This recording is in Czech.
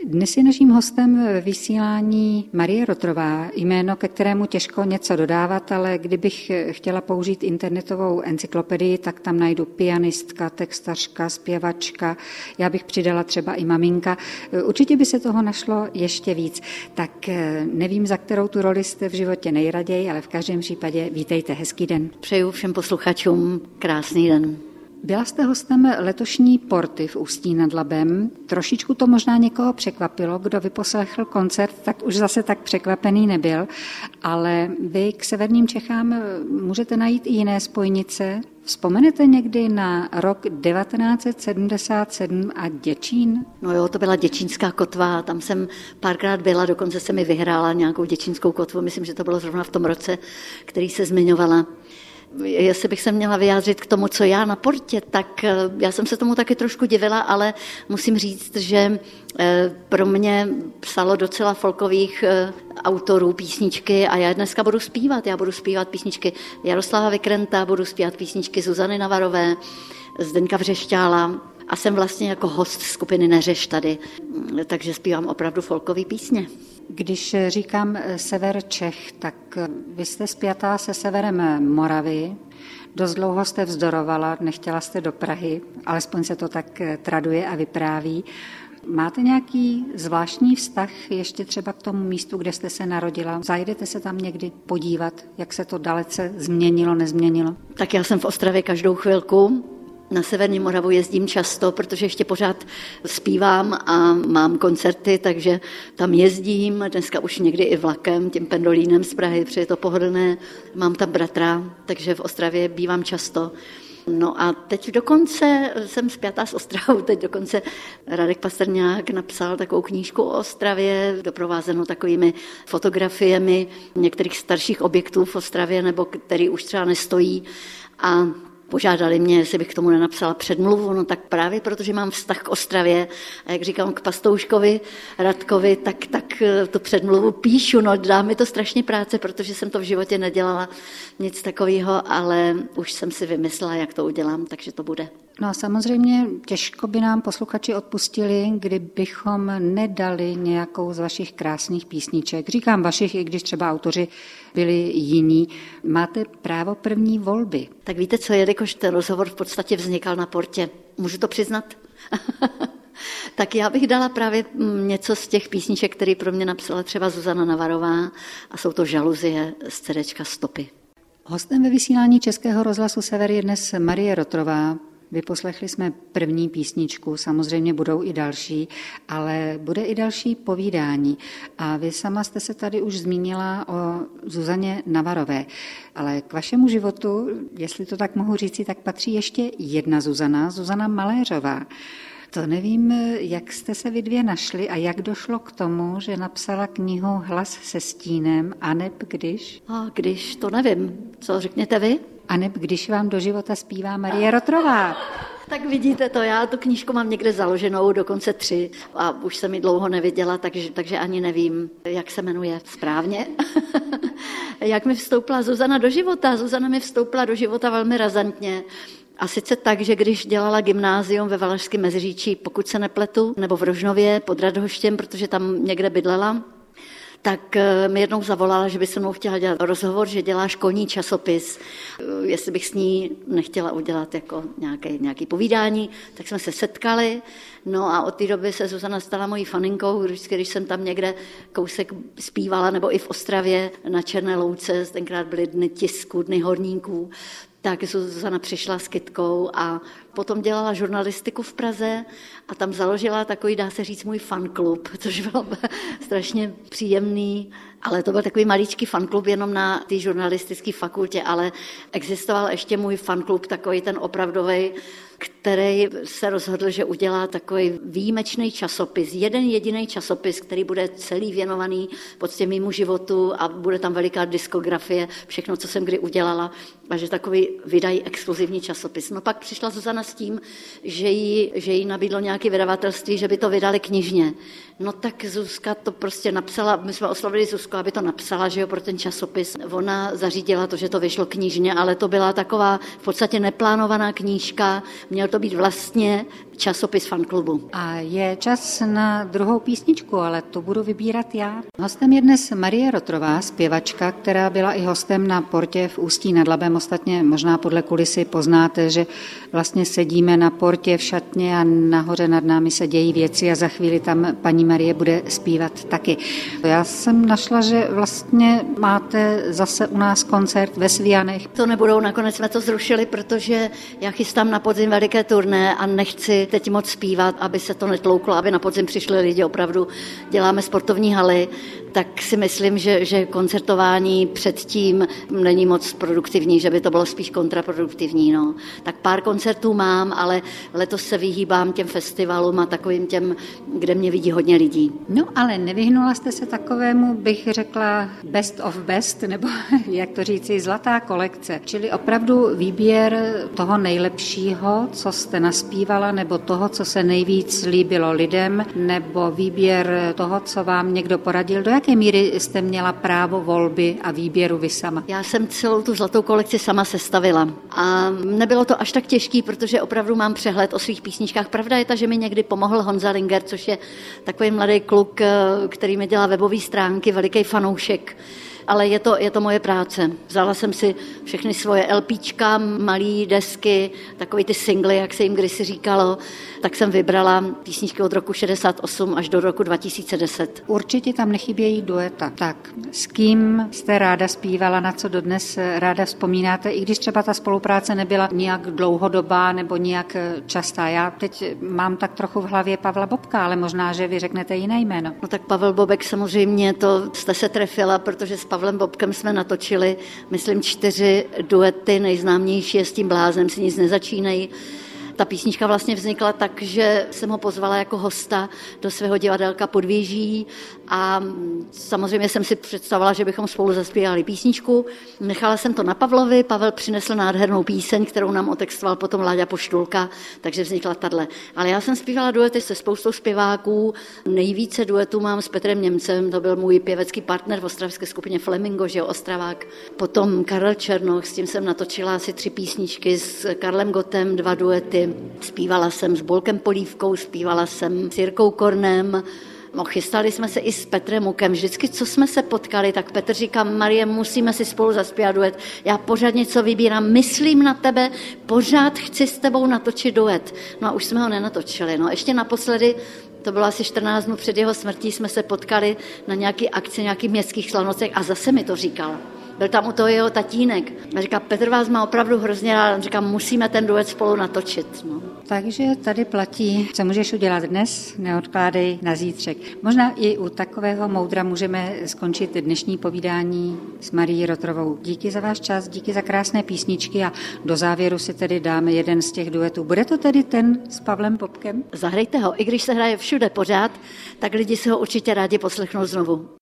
Dnes je naším hostem vysílání Marie Rotrová, jméno, ke kterému těžko něco dodávat, ale kdybych chtěla použít internetovou encyklopedii, tak tam najdu pianistka, textařka, zpěvačka, já bych přidala třeba i maminka. Určitě by se toho našlo ještě víc. Tak nevím, za kterou tu roli jste v životě nejraději, ale v každém případě vítejte, hezký den. Přeju všem posluchačům krásný den. Byla jste hostem letošní Porty v Ústí nad Labem. Trošičku to možná někoho překvapilo, kdo vyposlechl koncert, tak už zase tak překvapený nebyl, ale vy k severním Čechám můžete najít i jiné spojnice. Vzpomenete někdy na rok 1977 a Děčín? No jo, to byla Děčínská kotva, tam jsem párkrát byla, dokonce se mi vyhrála nějakou děčínskou kotvu, myslím, že to bylo zrovna v tom roce, který se zmiňovala. Jestli bych se měla vyjádřit k tomu, co já na Portě, tak já jsem se tomu taky trošku divila, ale musím říct, že pro mě psalo docela folkových autorů písničky a já dneska budu zpívat. Já budu zpívat písničky Jaroslava Vikrenta, budu zpívat písničky Zuzany Navarové, Zdeňka Vřešťála a jsem vlastně jako host skupiny Neřeš tady, takže zpívám opravdu folkové písně. Když říkám sever Čech, tak vy jste spjatá se severem Moravy. Dost dlouho jste vzdorovala, nechtěla jste do Prahy, alespoň se to tak traduje a vypráví. Máte nějaký zvláštní vztah ještě třeba k tomu místu, kde jste se narodila? Zajdete se tam někdy podívat, jak se to dalece změnilo, nezměnilo? Tak já jsem v Ostravě každou chvilku. Na Severní Moravu jezdím často, protože ještě pořád zpívám a mám koncerty, takže tam jezdím, dneska už někdy i vlakem, tím pendolínem z Prahy, protože je to pohodlné, mám tam bratra, takže v Ostravě bývám často. No a teď dokonce jsem spjatá s Ostravou, teď dokonce Radek Pastrňák napsal takovou knížku o Ostravě, doprovázenou takovými fotografiemi některých starších objektů v Ostravě, nebo který už třeba nestojí a požádali mě, jestli bych k tomu nenapsala předmluvu, no tak právě protože mám vztah k Ostravě a jak říkám k Pastouškovi, Radkovi, tak tu předmluvu píšu, no dá mi to strašně práce, protože jsem to v životě nedělala nic takového, ale už jsem si vymyslela, jak to udělám, takže to bude. No a samozřejmě těžko by nám posluchači odpustili, kdybychom nedali nějakou z vašich krásných písniček. Říkám vašich, i když třeba autoři byli jiní. Máte právo první volby. Tak víte co, jelikož ten rozhovor v podstatě vznikal na Portě, můžu to přiznat? Tak já bych dala právě něco z těch písniček, které pro mě napsala třeba Zuzana Navarová a jsou to Žaluzie z CDčka Stopy. Hostem ve vysílání Českého rozhlasu Sever je dnes Marie Rotrová. Vyposlechli jsme první písničku, samozřejmě budou i další, ale bude i další povídání. A vy sama jste se tady už zmínila o Zuzaně Navarové. Ale k vašemu životu, jestli to tak mohu říci, tak patří ještě jedna Zuzana Maléřová. To nevím, jak jste se vy dvě našli a jak došlo k tomu, že napsala knihu Hlas se stínem, aneb když? Když, to nevím. Co řekněte vy? Aneb když vám do života zpívá Marie Rotrová. Tak vidíte to, já tu knížku mám někde založenou, dokonce 3 a už jsem ji dlouho neviděla, takže ani nevím, jak se jmenuje správně. Jak mi vstoupila Zuzana do života? Zuzana mi vstoupila do života velmi razantně. A sice tak, že když dělala gymnázium ve Valašském Meziříčí, pokud se nepletu, nebo v Rožnově pod Radhoštěm, protože tam někde bydlela, tak mi jednou zavolala, že by se mnou chtěla dělat rozhovor, že dělá školní časopis. Jestli bych s ní nechtěla udělat jako nějaké povídání, tak jsme se setkali. No a od té doby se Zuzana stala mojí faninkou, když jsem tam někde kousek zpívala, nebo i v Ostravě na Černé louce, tenkrát byly dny tisku, dny horníků, tak Zuzana přišla s kytkou a potom dělala žurnalistiku v Praze a tam založila takový, dá se říct, můj fanklub, což bylo strašně příjemný, ale to byl takový maličký fanklub jenom na té žurnalistické fakultě, ale existoval ještě můj fanklub, takový ten opravdový, který se rozhodl, že udělá takový výjimečný časopis, jeden jediný časopis, který bude celý věnovaný pod mému životu a bude tam veliká diskografie, všechno, co jsem kdy udělala, a že takový vydají exkluzivní časopis. No pak přišla Zuzana s tím, že jí nabídlo nějaké vydavatelství, že by to vydali knižně, No tak Zuzka to prostě napsala, my jsme oslovili Zuzku, aby to napsala, že jo, pro ten časopis. Ona zařídila to, že to vyšlo knižně, ale to byla taková v podstatě neplánovaná knížka, měl to být vlastně časopis fanklubu. A je čas na druhou písničku, ale to budu vybírat já. Hostem je dnes Marie Rotrová, zpěvačka, která byla i hostem na Portě v Ústí nad Labem. Ostatně možná podle kulisy poznáte, že vlastně sedíme na Portě v šatně a nahoře nad námi se dějí věci a za chvíli tam paní Marie bude zpívat taky. Já jsem našla, že vlastně máte zase u nás koncert ve Svijanech. To nebudou, nakonec jsme to zrušili, protože já chystám na podzim veliké turné a nechci teď moc zpívat, aby se to netlouklo, aby na podzim přišli lidi, opravdu děláme sportovní haly, tak si myslím, že koncertování předtím není moc produktivní, že by to bylo spíš kontraproduktivní. No. Tak pár koncertů mám, ale letos se vyhýbám těm festivalům a takovým těm, kde mě vidí hodně lidí. No ale nevyhnula jste se takovému, bych řekla, best of best, nebo jak to říci, zlatá kolekce. Čili opravdu výběr toho nejlepšího, co jste naspívala, nebo toho, co se nejvíc líbilo lidem, nebo výběr toho, co vám někdo poradil. Do jaké míry jste měla právo volby a výběru vy sama? Já jsem celou tu zlatou kolekci sama sestavila a nebylo to až tak těžký, protože opravdu mám přehled o svých písničkách. Pravda je ta, že mi někdy pomohl Honza Linger, což je takový mladý kluk, který mi dělá webové stránky, veliký fanoušek. Ale je to moje práce. Vzala jsem si všechny svoje LPčka, malé desky, takový ty singly, jak se jim kdysi říkalo, tak jsem vybrala písničky od roku 68 až do roku 2010. Určitě tam nechybějí dueta. Tak, s kým jste ráda zpívala, na co dodnes ráda vzpomínáte, i když třeba ta spolupráce nebyla nijak dlouhodobá nebo nijak častá. Já teď mám tak trochu v hlavě Pavla Bobka, ale možná, že vy řeknete jiné jméno. No tak Pavel Bobek samozřejmě, to jste se trefila, protože s Pavlem Bobkem jsme natočili, myslím, 4 duety, nejznámější je S tím bláznem si nic nezačínej. Ta písnička vlastně vznikla tak, že jsem ho pozvala jako hosta do svého divadelka Podvěží a samozřejmě jsem si představovala, že bychom spolu zaspívali písničku. Nechala jsem to na Pavlovi, Pavel přinesl nádhernou píseň, kterou nám otextoval potom Láďa Poštulka, takže vznikla tahle. Ale já jsem zpívala duety se spoustou zpěváků, nejvíce duetů mám s Petrem Němcem, to byl můj pěvecký partner v ostravské skupině Flamingo, že jo, Ostravák. Potom Karel Černoch, s tím jsem natočila asi 3 písničky, s Karlem Gottem 2 duety. Zpívala jsem s Bolkem Polívkou, zpívala jsem s Jirkou Kornem, chystali jsme se i s Petrem Mukem. Vždycky, co jsme se potkali, tak Petr říká, Marie, musíme si spolu zaspívat duet. Já pořád něco vybírám, myslím na tebe, pořád chci s tebou natočit duet. No a už jsme ho nenatočili. No ještě naposledy, to bylo asi 14 dnů před jeho smrtí, jsme se potkali na nějaký akci, nějakých městských slavnostech a zase mi to říkal. Byl tam u toho jeho tatínek. A říká, Petr vás má opravdu hrozně rád. On říká, musíme ten duet spolu natočit. No. Takže tady platí, co můžeš udělat dnes, neodkládej na zítřek. Možná i u takového moudra můžeme skončit dnešní povídání s Marií Rotrovou. Díky za váš čas, díky za krásné písničky a do závěru si tedy dáme jeden z těch duetů. Bude to tedy ten s Pavlem Bobkem? Zahrajte ho, i když se hraje všude pořád, tak lidi si ho určitě rádi poslechnou znovu.